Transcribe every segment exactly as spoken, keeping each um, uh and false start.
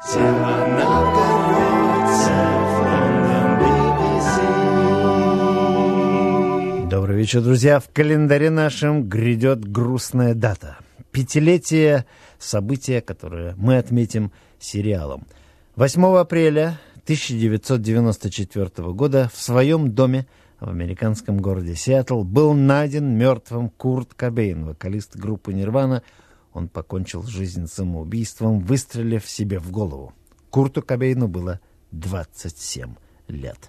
Добрый вечер, друзья. В календаре нашем грядет грустная дата. Пятилетие события, которое мы отметим сериалом. восьмого апреля тысяча девятьсот девяносто четвёртого года в своем доме в американском городе Сиэтл был найден мертвым Курт Кобейн, вокалист группы «Нирвана». Он покончил жизнь самоубийством, выстрелив себе в голову. Курту Кобейну было двадцать семь лет.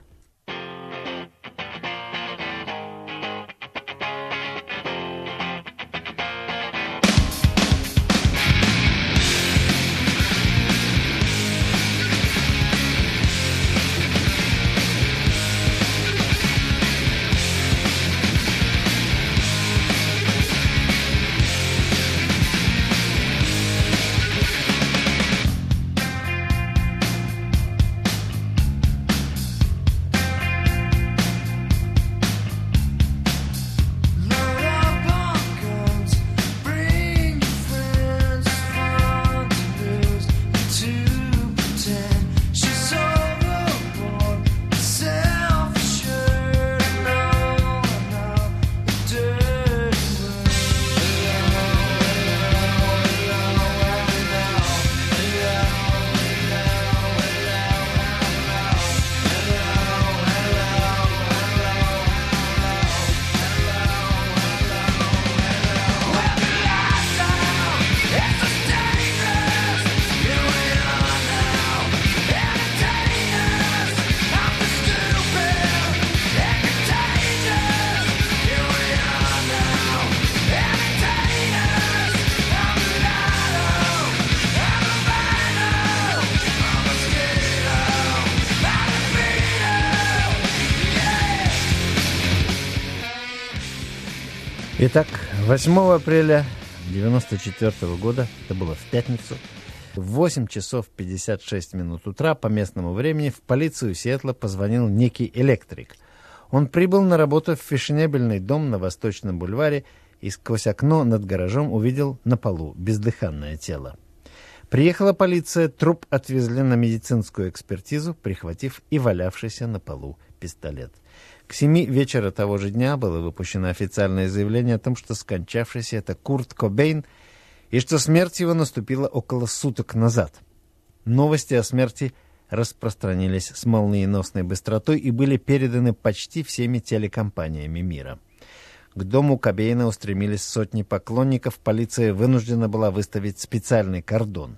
Итак, восьмого апреля девяносто четвёртого года, это было в пятницу, в восемь часов пятьдесят шесть минут утра по местному времени в полицию Сиэтла позвонил некий электрик. Он прибыл на работу в фешенебельный дом на Восточном бульваре и сквозь окно над гаражом увидел на полу бездыханное тело. Приехала полиция, труп отвезли на медицинскую экспертизу, прихватив и валявшийся на полу пистолет. К семи вечера того же дня было выпущено официальное заявление о том, что скончавшийся это Курт Кобейн, и что смерть его наступила около суток назад. Новости о смерти распространились с молниеносной быстротой и были переданы почти всеми телекомпаниями мира. К дому Кобейна устремились сотни поклонников, полиция вынуждена была выставить специальный кордон.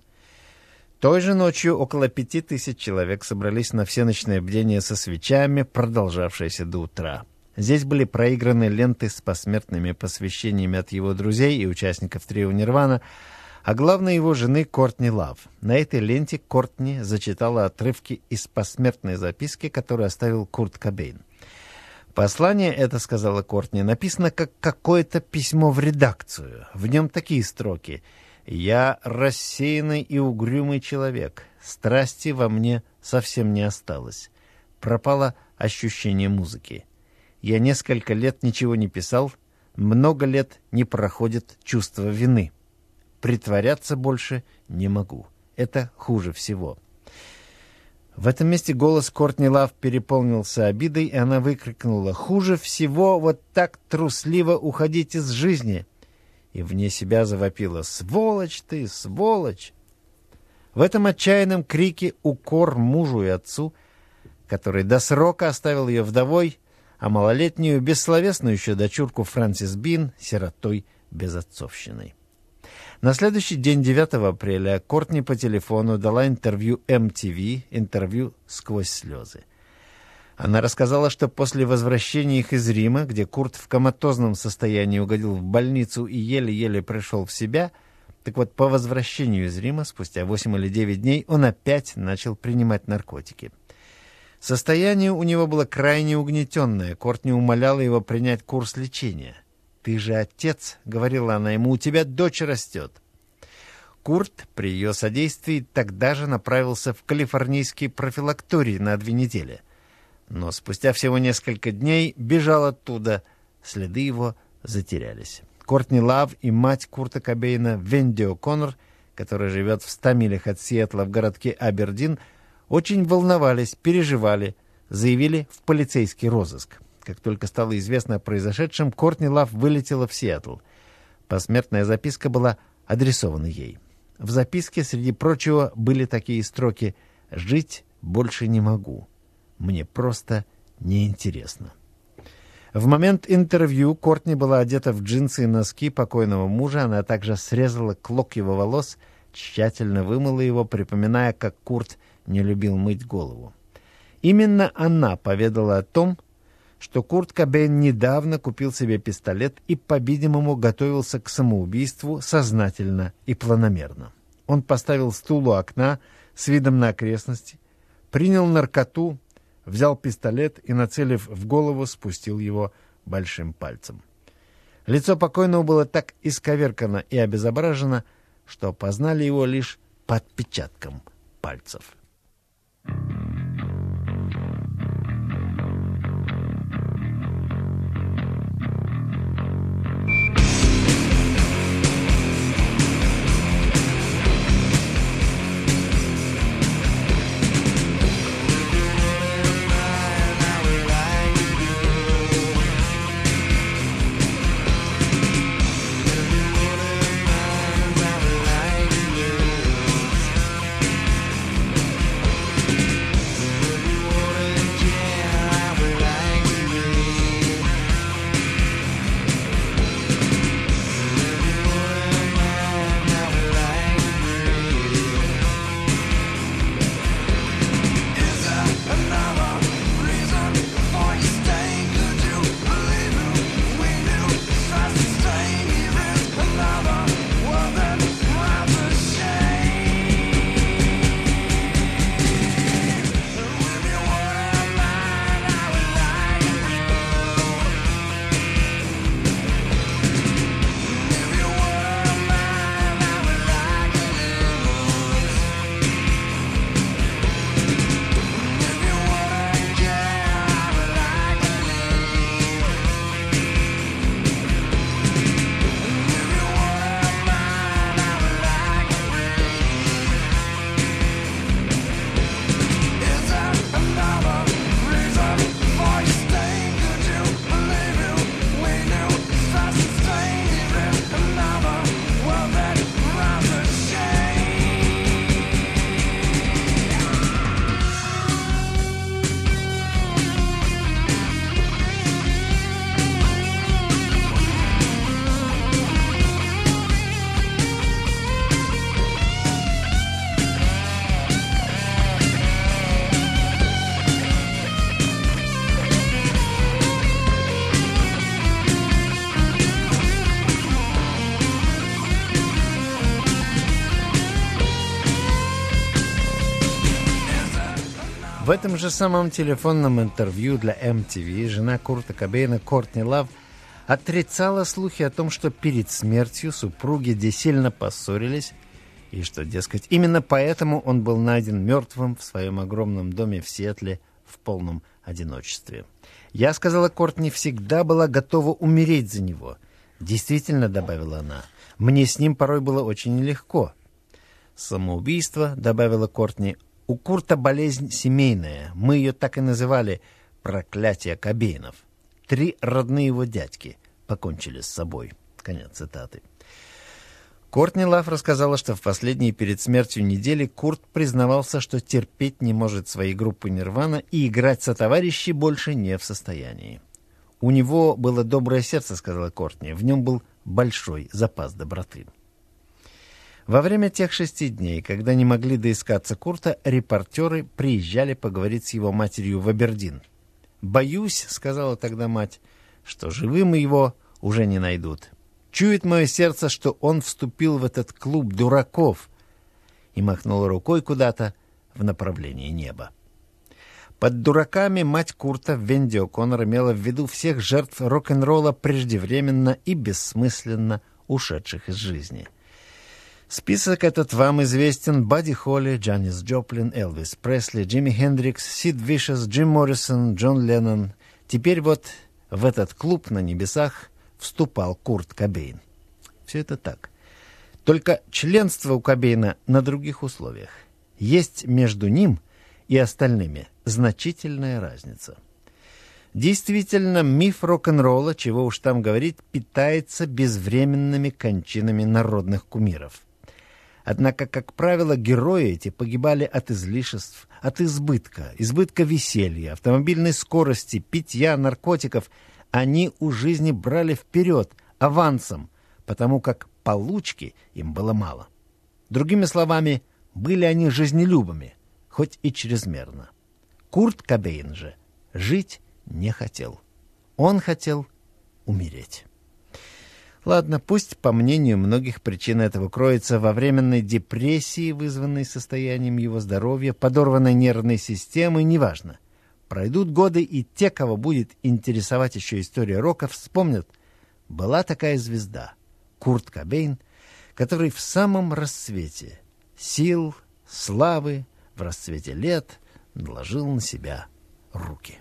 Той же ночью около пяти тысяч человек собрались на всеночное бдение со свечами, продолжавшееся до утра. Здесь были проиграны ленты с посмертными посвящениями от его друзей и участников трио «Нирвана», а главной его жены Кортни Лав. На этой ленте Кортни зачитала отрывки из посмертной записки, которую оставил Курт Кобейн. Послание это, сказала Кортни, написано как какое-то письмо в редакцию. В нем такие строки: «Я рассеянный и угрюмый человек. Страсти во мне совсем не осталось. Пропало ощущение музыки. Я несколько лет ничего не писал, много лет не проходит чувство вины. Притворяться больше не могу. Это хуже всего». В этом месте голос Кортни Лав переполнился обидой, и она выкрикнула: «Хуже всего вот так трусливо уходить из жизни!» И вне себя завопила: «Сволочь ты, сволочь!» В этом отчаянном крике укор мужу и отцу, который до срока оставил ее вдовой, а малолетнюю бессловесную еще дочурку Франсис Бин сиротой безотцовщиной. На следующий день, девятого апреля, Кортни по телефону дала интервью эм ти ви, интервью «Сквозь слезы». Она рассказала, что после возвращения их из Рима, где Курт в коматозном состоянии угодил в больницу и еле-еле пришел в себя, так вот, по возвращению из Рима, спустя восемь или девять дней, он опять начал принимать наркотики. Состояние у него было крайне угнетенное. Кортни умоляла его принять курс лечения. «Ты же отец», — говорила она ему, — «у тебя дочь растет». Курт при ее содействии тогда же направился в калифорнийский профилакторий на две недели. Но спустя всего несколько дней бежал оттуда, следы его затерялись. Кортни Лав и мать Курта Кобейна, Венди О'Коннор, который живет в ста милях от Сиэтла в городке Абердин, очень волновались, переживали, заявили в полицейский розыск. Как только стало известно о произошедшем, Кортни Лав вылетела в Сиэтл. Посмертная записка была адресована ей. В записке, среди прочего, были такие строки: «Жить больше не могу. Мне просто неинтересно». В момент интервью Кортни была одета в джинсы и носки покойного мужа. Она также срезала клок его волос, тщательно вымыла его, припоминая, как Курт не любил мыть голову. Именно она поведала о том, что Курт Кобейн недавно купил себе пистолет и, по-видимому, готовился к самоубийству сознательно и планомерно. Он поставил стул у окна с видом на окрестности, принял наркоту, взял пистолет и, нацелив в голову, спустил его большим пальцем. Лицо покойного было так исковеркано и обезображено, что опознали его лишь по отпечаткам пальцев. В этом же самом телефонном интервью для эм ти ви жена Курта Кобейна Кортни Лав отрицала слухи о том, что перед смертью супруги сильно поссорились, и что, дескать, именно поэтому он был найден мертвым в своем огромном доме в Сиэтле в полном одиночестве. «Я, — сказала Кортни, — всегда была готова умереть за него. Действительно, — добавила она, — мне с ним порой было очень нелегко. Самоубийство, — добавила Кортни, — у Курта болезнь семейная. Мы ее так и называли — проклятие Кобейнов. Три родные его дядьки покончили с собой». Конец цитаты. Кортни Лав рассказала, что в последние перед смертью недели Курт признавался, что терпеть не может своей группы Нирвана и играть сотоварищей больше не в состоянии. «У него было доброе сердце, — сказала Кортни, — в нем был большой запас доброты». Во время тех шести дней, когда не могли доискаться Курта, репортеры приезжали поговорить с его матерью в Абердин. «Боюсь, — сказала тогда мать, — что живым его уже не найдут. Чует мое сердце, что он вступил в этот клуб дураков», и махнула рукой куда-то в направлении неба. Под дураками мать Курта, Венди О'Коннор, имела в виду всех жертв рок-н-ролла преждевременно и бессмысленно ушедших из жизни. Список этот вам известен: Бадди Холли, Джанис Джоплин, Элвис Пресли, Джимми Хендрикс, Сид Вишес, Джим Моррисон, Джон Леннон. Теперь вот в этот клуб на небесах вступал Курт Кобейн. Все это так. Только членство у Кобейна на других условиях. Есть между ним и остальными значительная разница. Действительно, миф рок-н-ролла, чего уж там говорить, питается безвременными кончинами народных кумиров. Однако, как правило, герои эти погибали от излишеств, от избытка, избытка веселья, автомобильной скорости, питья, наркотиков. Они у жизни брали вперед, авансом, потому как получки им было мало. Другими словами, были они жизнелюбами, хоть и чрезмерно. Курт Кобейн же жить не хотел. Он хотел умереть. Ладно, пусть, по мнению многих, причина этого кроется во временной депрессии, вызванной состоянием его здоровья, подорванной нервной системы, неважно. Пройдут годы, и те, кого будет интересовать еще история рока, вспомнят, была такая звезда, Курт Кобейн, который в самом расцвете сил, славы, в расцвете лет наложил на себя руки.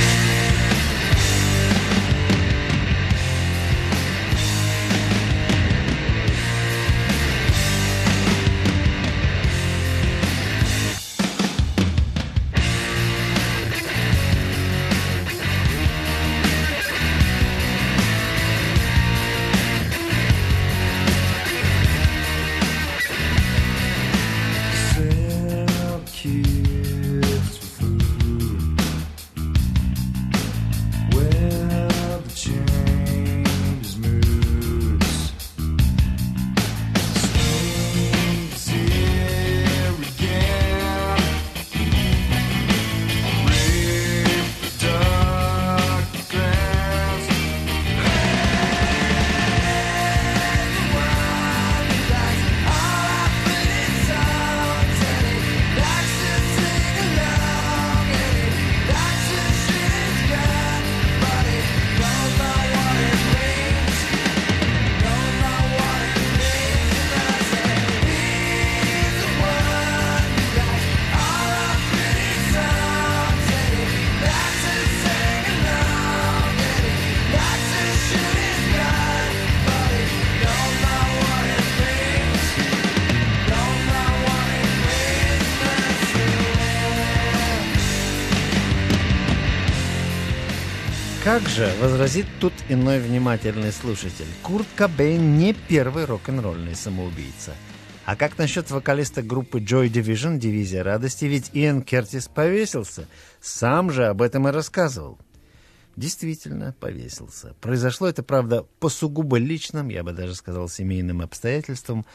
Как же, возразит тут иной внимательный слушатель, Курт Кобейн не первый рок-н-ролльный самоубийца. А как насчет вокалиста группы Joy Division, «Дивизия радости», ведь Иэн Кертис повесился, сам же об этом и рассказывал. Действительно, повесился. Произошло это, правда, по сугубо личным, я бы даже сказал, семейным обстоятельствам.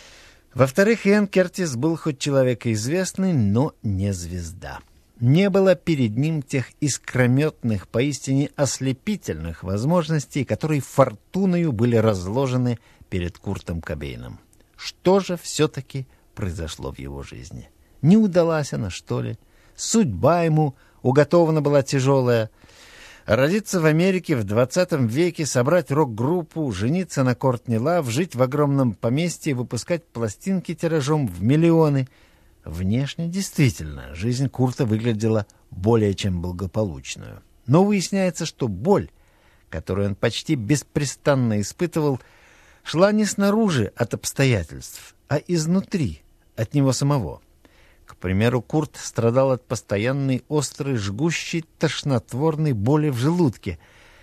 Во-вторых, Иэн Кертис был хоть человек известный, но не звезда. Не было перед ним тех искрометных, поистине ослепительных возможностей, которые фортуною были разложены перед Куртом Кобейном. Что же все-таки произошло в его жизни? Не удалась она, что ли? Судьба ему уготована была тяжелая. Родиться в Америке в двадцатом веке, собрать рок-группу, жениться на Кортни Лав, жить в огромном поместье, выпускать пластинки тиражом в миллионы. Внешне, действительно, жизнь Курта выглядела более чем благополучную. Но выясняется, что боль, которую он почти беспрестанно испытывал, шла не снаружи от обстоятельств, а изнутри, от него самого. К примеру, Курт страдал от постоянной острой, жгущей, тошнотворной боли в желудке,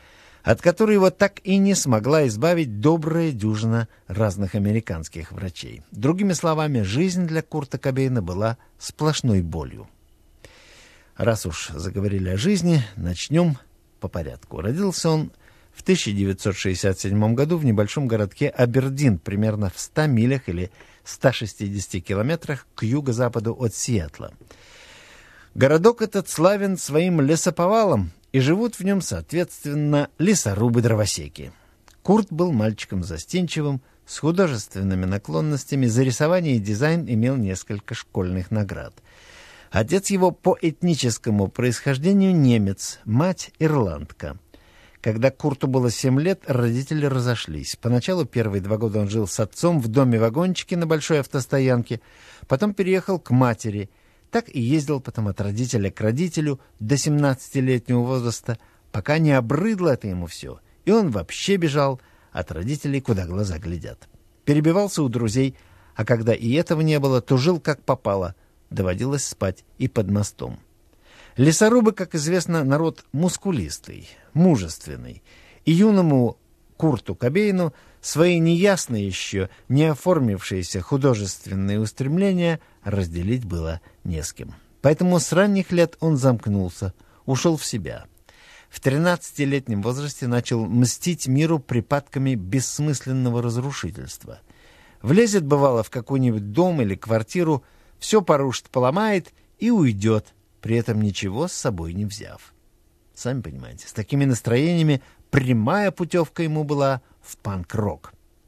от которой его так и не смогла избавить добрая дюжина разных американских врачей. Другими словами, жизнь для Курта Кобейна была сплошной болью. Раз уж заговорили о жизни, начнем по порядку. Родился он в тысяча девятьсот шестьдесят седьмом году в небольшом городке Абердин, примерно в ста милях или ста шестидесяти километрах к юго-западу от Сиэтла. Городок этот славен своим лесоповалом, и живут в нем, соответственно, лесорубы-дровосеки. Курт был мальчиком застенчивым, с художественными наклонностями, за рисование и дизайн имел несколько школьных наград. Отец его по этническому происхождению немец, мать ирландка. Когда Курту было семь лет, родители разошлись. Поначалу первые два года он жил с отцом в доме-вагончике на большой автостоянке, потом переехал к матери. Так и ездил потом от родителя к родителю до семнадцатилетнего возраста, пока не обрыдло это ему все, и он вообще бежал от родителей, куда глаза глядят. перебивался у друзей, а когда и этого не было, то жил как попало, доводилось спать и под мостом. Лесорубы, как известно, народ мускулистый, мужественный, и юному Курту Кобейну свои неясные еще, не оформившиеся художественные устремления разделить было не с кем. Поэтому с ранних лет он замкнулся, ушел в себя. В тринадцатилетнем возрасте начал мстить миру припадками бессмысленного разрушительства. Влезет, бывало, в какой-нибудь дом или квартиру, все порушит, поломает и уйдет, при этом ничего с собой не взяв. Сами понимаете, с такими настроениями прямая путевка ему была в панк-рок.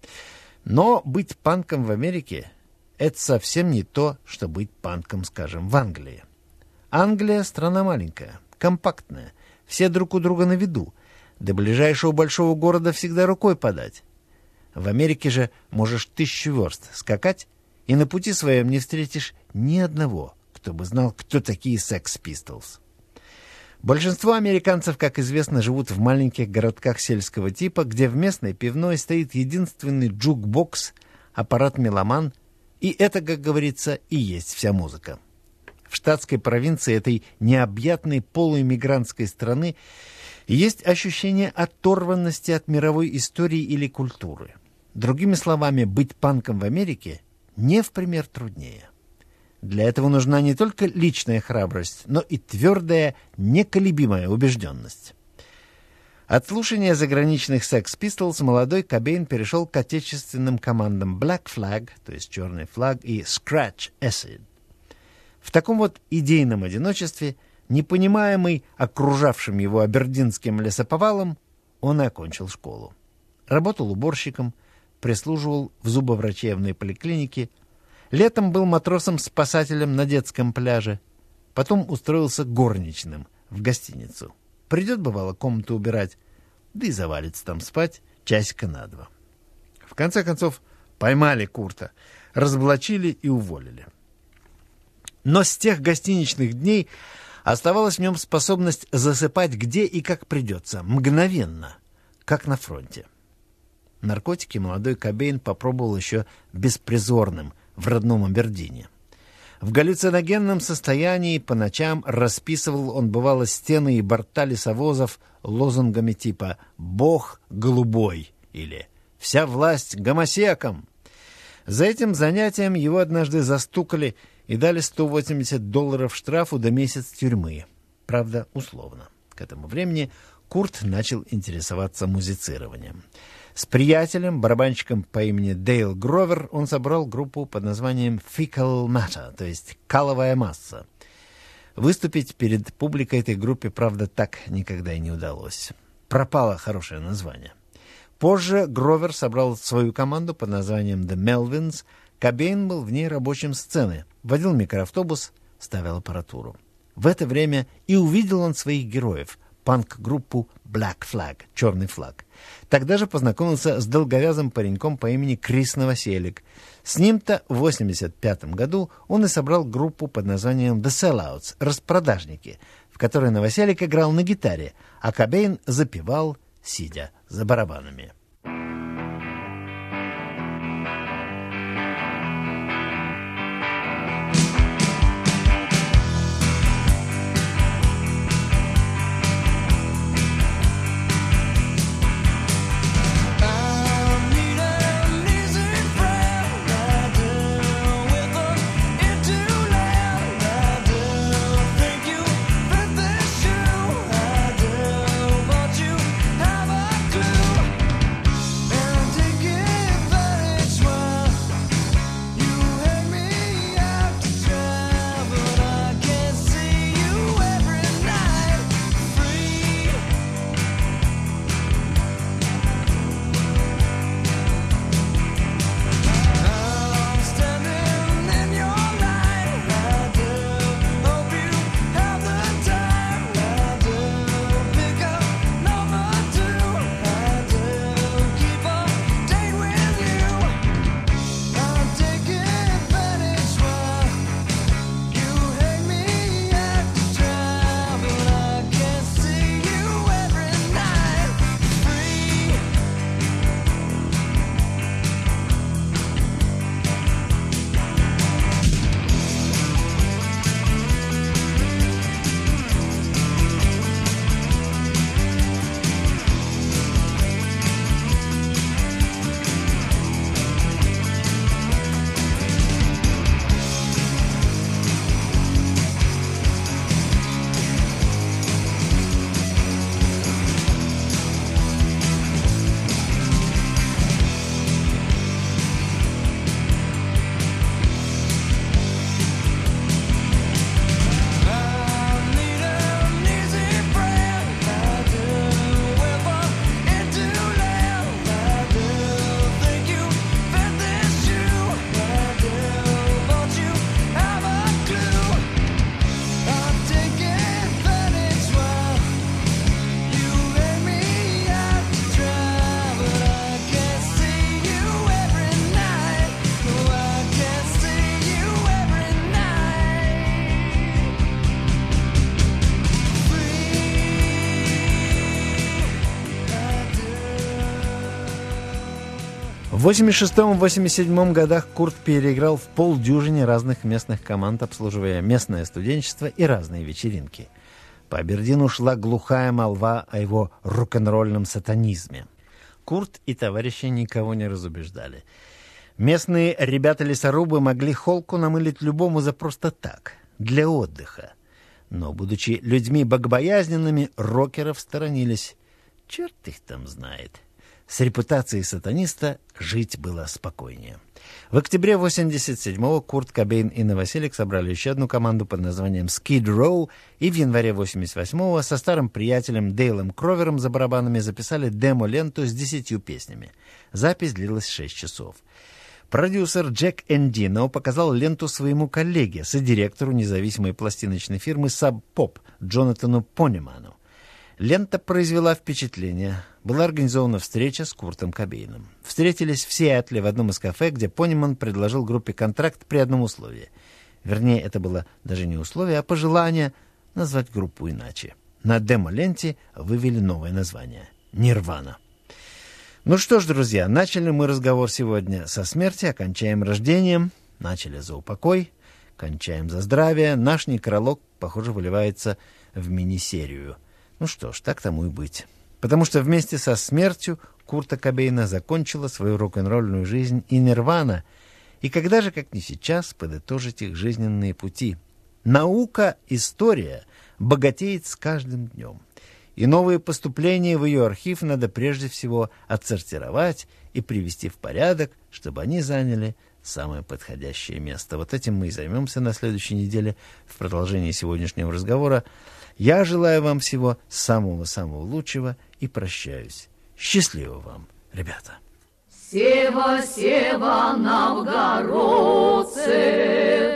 Но быть панком в Америке — это совсем не то, что быть панком, скажем, в Англии. Англия — страна маленькая, компактная, все друг у друга на виду, до ближайшего большого города всегда рукой подать. В Америке же можешь тысячу верст скакать, и на пути своем не встретишь ни одного, кто бы знал, кто такие Sex Pistols. Большинство американцев, как известно, живут в маленьких городках сельского типа, где в местной пивной стоит единственный джукбокс, аппарат-меломан, и это, как говорится, и есть вся музыка. В штатской провинции этой необъятной полуэмигрантской страны есть ощущение оторванности от мировой истории или культуры. Другими словами, быть панком в Америке не в пример труднее. Для этого нужна не только личная храбрость, но и твердая, неколебимая убежденность. От слушания заграничных Sex Pistols молодой Кобейн перешел к отечественным командам Black Flag, то есть «Черный флаг», и Scratch Acid. В таком вот идейном одиночестве, непонимаемый окружавшим его абердинским лесоповалом, он и окончил школу. Работал уборщиком, прислуживал в зубоврачебной поликлинике, летом был матросом-спасателем на детском пляже, потом устроился горничным в гостиницу. Придет, бывало, комнату убирать, да и завалится там спать часика на два. В конце концов, поймали Курта, разоблачили и уволили. Но с тех гостиничных дней оставалась в нем способность засыпать где и как придется, мгновенно, как на фронте. Наркотики молодой Кобейн попробовал еще беспризорным в родном Абердине. В галлюциногенном состоянии по ночам расписывал он, бывало, стены и борта лесовозов лозунгами типа «Бог голубой» или «Вся власть гомосекам». За этим занятием его однажды застукали и дали сто восемьдесят долларов штрафу до месяц тюрьмы. Правда, условно. К этому времени Курт начал интересоваться музицированием. С приятелем, барабанщиком по имени Дейл Гровер, он собрал группу под названием Fecal Matter, то есть «каловая масса». Выступить перед публикой этой группе, правда, так никогда и не удалось. Пропало хорошее название. Позже Гровер собрал свою команду под названием The Melvins. Кобейн был в ней рабочим сцены, водил микроавтобус, ставил аппаратуру. В это время и увидел он своих героев, панк-группу Black Flag, «Черный флаг». Тогда же познакомился с долговязым пареньком по имени Крис Новоселик. С ним-то в восемьдесят пятом году он и собрал группу под названием The Sellouts, «Распродажники», в которой Новоселик играл на гитаре, а Кобейн запевал, сидя за барабанами. восемьдесят шестом — восемьдесят седьмом годах Курт переиграл в полдюжине разных местных команд, обслуживая местное студенчество и разные вечеринки. По Абердину шла глухая молва о его рок-н-ролльном сатанизме. Курт и товарищи никого не разубеждали. Местные ребята-лесорубы могли холку намылить любому за просто так, для отдыха. Но, будучи людьми богобоязненными, рокеров сторонились. Черт их там знает. С репутацией сатаниста жить было спокойнее. В октябре восемьдесят седьмого Курт Кобейн и Новоселик собрали еще одну команду под названием Skid Row, и в январе восемьдесят восьмого со старым приятелем Дейлом Кровером за барабанами записали демо-ленту с десятью песнями. Запись длилась шесть часов. Продюсер Джек Эндино показал ленту своему коллеге, содиректору независимой пластиночной фирмы Sub Pop Джонатану Пониману. Лента произвела впечатление. Была организована встреча с Куртом Кобейном. Встретились в Сиэтле в одном из кафе, где Пониман предложил группе контракт при одном условии. Вернее, это было даже не условие, а пожелание назвать группу иначе. На демо-ленте вывели новое название — «Нирвана». Ну что ж, друзья, начали мы разговор сегодня со смерти, окончаем рождением, начали за упокой, кончаем за здравие. Наш некролог, похоже, выливается в мини-серию. Ну что ж, так тому и быть. Потому что вместе со смертью Курта Кобейна закончила свою рок-н-ролльную жизнь и Нирвана. И когда же, как не сейчас, подытожить их жизненные пути? Наука, история богатеет с каждым днем. И новые поступления в ее архив надо прежде всего отсортировать и привести в порядок, чтобы они заняли самое подходящее место. Вот этим мы и займемся на следующей неделе в продолжении сегодняшнего разговора. Я желаю вам всего самого-самого лучшего и прощаюсь. Счастливо вам, ребята! Сева, сева, новгородцы!